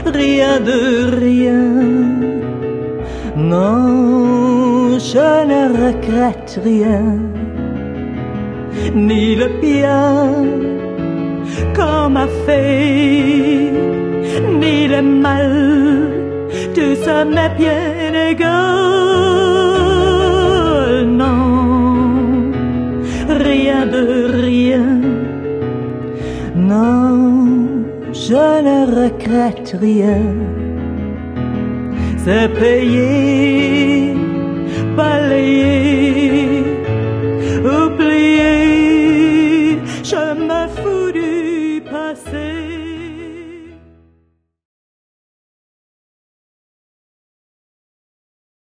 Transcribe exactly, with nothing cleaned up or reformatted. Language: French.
rien de rien. Non, je ne regrette rien, ni le bien qu'on m'a fait, ni le mal, tout ça m'est bien égal. Non, rien de rien. Non, je ne regrette rien. C'est payé, balayé,